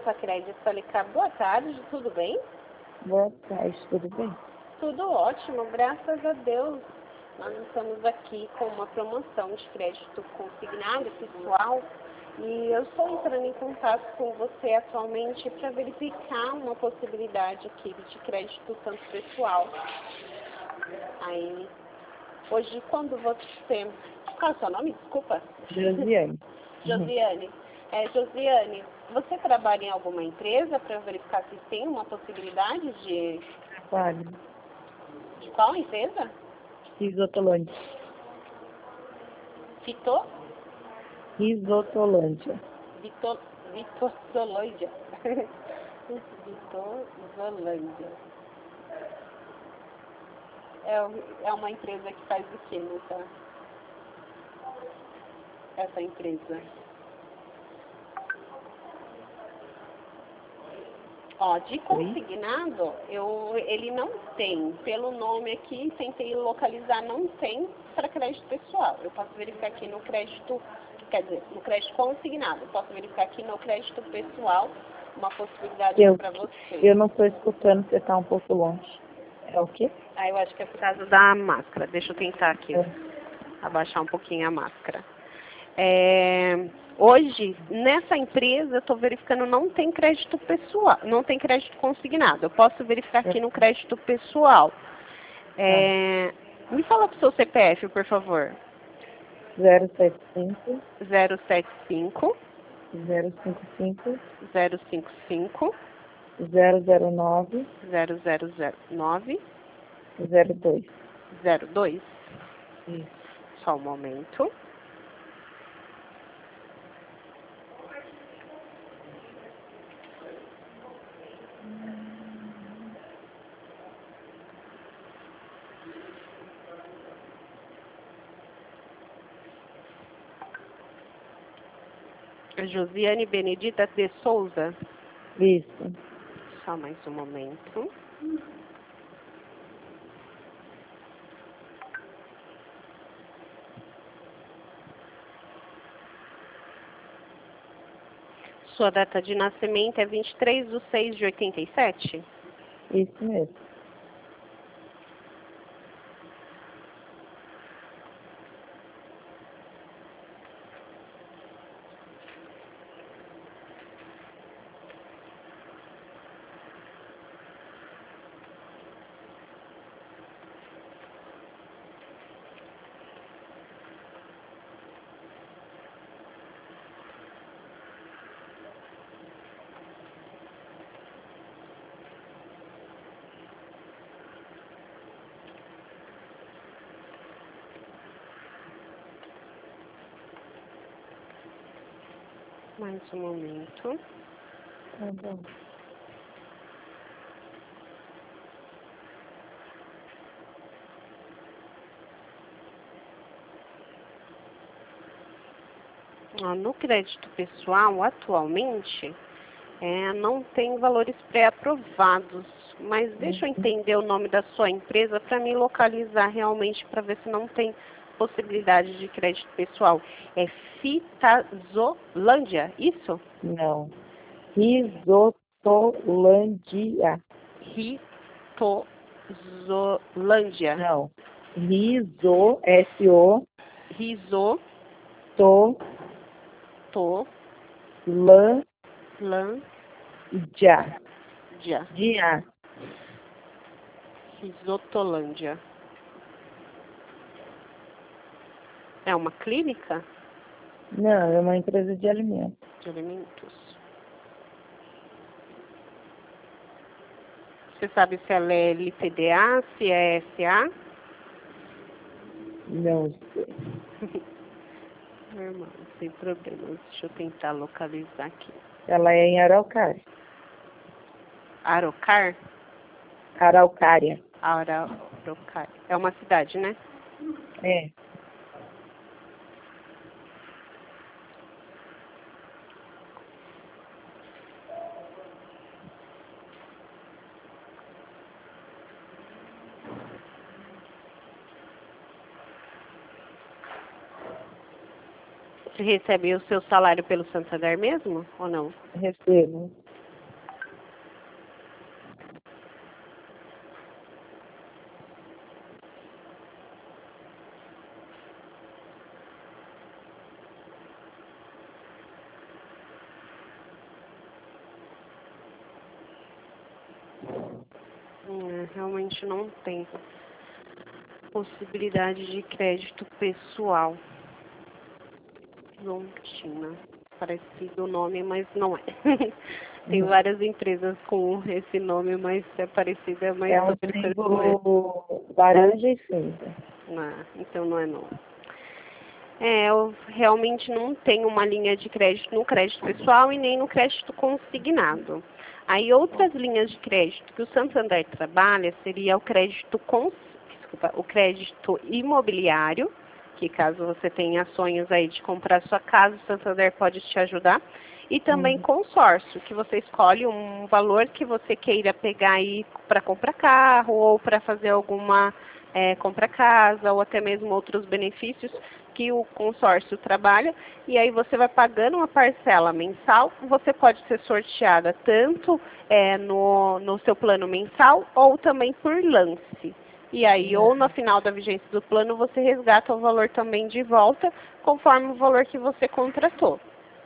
Sacred Falicar. Boa tarde, tudo bem? Boa tarde, tudo bem? Tudo ótimo, graças a Deus. Nós estamos aqui com uma promoção de crédito consignado pessoal e eu estou entrando em contato com você atualmente para verificar uma possibilidade aqui de crédito tanto pessoal. Aí, hoje, quando você... Qual é o seu nome? Desculpa. Josiane. Josiane. Josiane, você trabalha em alguma empresa para verificar se tem uma possibilidade de... Trabalho. De qual empresa? Risotolândia. Fito? Risotolândia. Vitozolândia. Vitozolândia. É uma empresa que faz o que essa empresa? Ó, de consignado, ele não tem. Pelo nome aqui, tentei localizar, não tem para crédito pessoal. Eu posso verificar aqui no crédito, quer dizer, no crédito consignado. Eu posso verificar aqui no crédito pessoal uma possibilidade para você. Eu não estou escutando, você está um pouco longe. É o quê? Eu acho que é por causa da máscara. Deixa eu tentar aqui, abaixar um pouquinho a máscara. Hoje, nessa empresa, eu estou verificando, não tem crédito pessoal, não tem crédito consignado. Eu posso verificar aqui no crédito pessoal. Me fala para o seu CPF, por favor. 075 075 055 055 009 0009 02. 02. Isso. Só um momento. Josiane Benedita de Souza. Isso. Só mais um momento. Sua data de nascimento é 23/6/87? Isso mesmo. Mais um momento. Tá bom. No crédito pessoal, atualmente, não tem valores pré-aprovados. Mas deixa eu entender o nome da sua empresa para me localizar realmente, para ver se não tem possibilidade de crédito pessoal. É Fitazolândia, isso? Não. Risotolândia. Ritozolândia. Não. Riso, S-O. Riso. To. Lã. Dia. Dia. Risotolândia. É uma clínica? Não, é uma empresa de alimentos. De alimentos. Você sabe se ela é LTDA, se é SA? Não sei. Normal, sem problemas. Deixa eu tentar localizar aqui. Ela é em Araucária. Araucar? Araucária. Araucária. É uma cidade, né? É. Você recebe o seu salário pelo Santander mesmo ou não? Recebo. Realmente não tem possibilidade de crédito pessoal. Lontina. Parecido o nome, mas não é. Tem várias empresas com esse nome, mas é parecida, mas É um não é. símbolo laranja e cinza. Então não é não. Eu realmente não tenho uma linha de crédito no crédito pessoal e nem no crédito consignado. Aí outras linhas de crédito que o Santander trabalha seria o o crédito imobiliário, que caso você tenha sonhos aí de comprar sua casa, o Santander pode te ajudar. E também consórcio, que você escolhe um valor que você queira pegar aí para comprar carro ou para fazer alguma compra casa ou até mesmo outros benefícios que o consórcio trabalha, e aí você vai pagando uma parcela mensal, você pode ser sorteada tanto no seu plano mensal ou também por lance. E aí, ou no final da vigência do plano, você resgata o valor também de volta, conforme o valor que você contratou.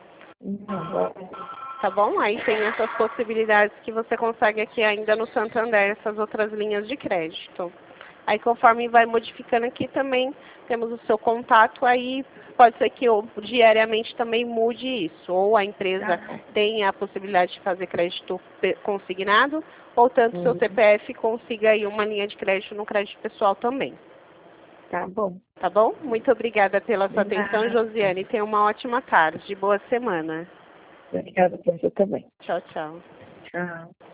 Tá bom? Aí tem essas possibilidades que você consegue aqui ainda no Santander, essas outras linhas de crédito. Aí conforme vai modificando aqui também, temos o seu contato, aí pode ser que diariamente também mude isso. Ou a empresa tenha a possibilidade de fazer crédito consignado, ou tanto seu CPF consiga aí uma linha de crédito no crédito pessoal também. Tá bom. Tá bom? Muito obrigada pela sua atenção, Josiane. Tenha uma ótima tarde. Boa semana. Obrigada por você também. Tchau, tchau. Tchau.